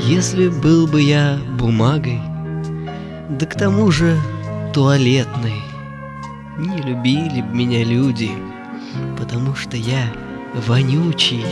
Если был бы я бумагой, да к тому же туалетной, не любили б меня люди, потому что я вонючий.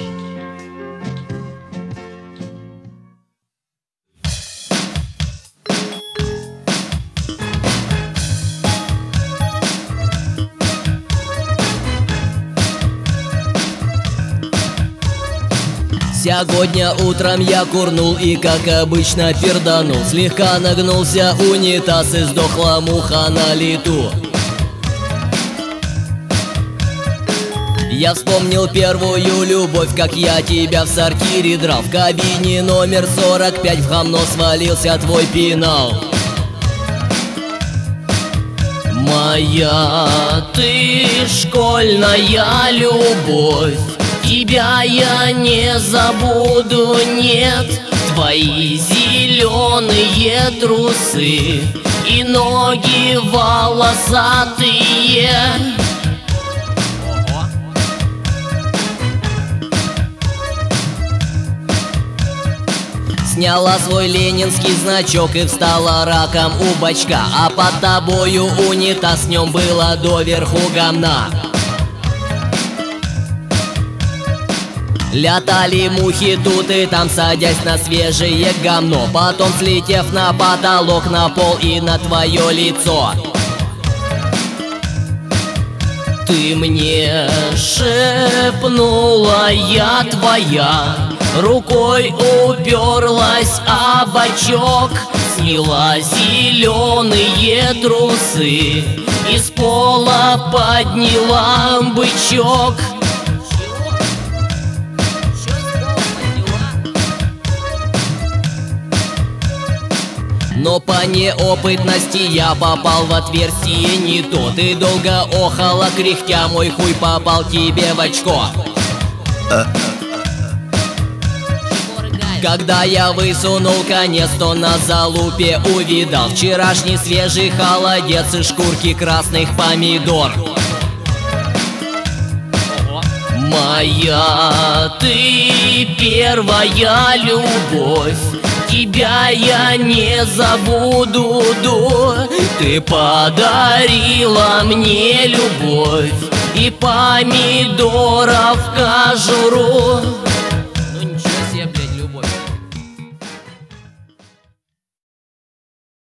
Сегодня утром я курнул и, как обычно, перданул. Слегка нагнулся унитаз и сдохла муха на лету. Я вспомнил первую любовь, как я тебя в сортире драл. В кабине номер 45 в говно свалился твой пенал. Моя ты школьная любовь, тебя я не забуду, нет. Твои зеленые трусы и ноги волосатые. Сняла свой ленинский значок и встала раком у бачка, а под тобою унитаз, в нем было доверху говна. Летали мухи тут и там, садясь на свежее говно, потом слетев на потолок, на пол и на твое лицо. Ты мне шепнула, я твоя, рукой уперлась о бочок, сняла зеленые трусы, из пола подняла бычок. Но по неопытности я попал в отверстие не то. Ты долго охала, кряхтя, мой хуй попал тебе в очко. Когда я высунул конец, то на залупе увидал вчерашний свежий холодец и шкурки красных помидор. Моя ты первая любовь, тебя я не забуду, ты подарила мне любовь и помидоров кожуру.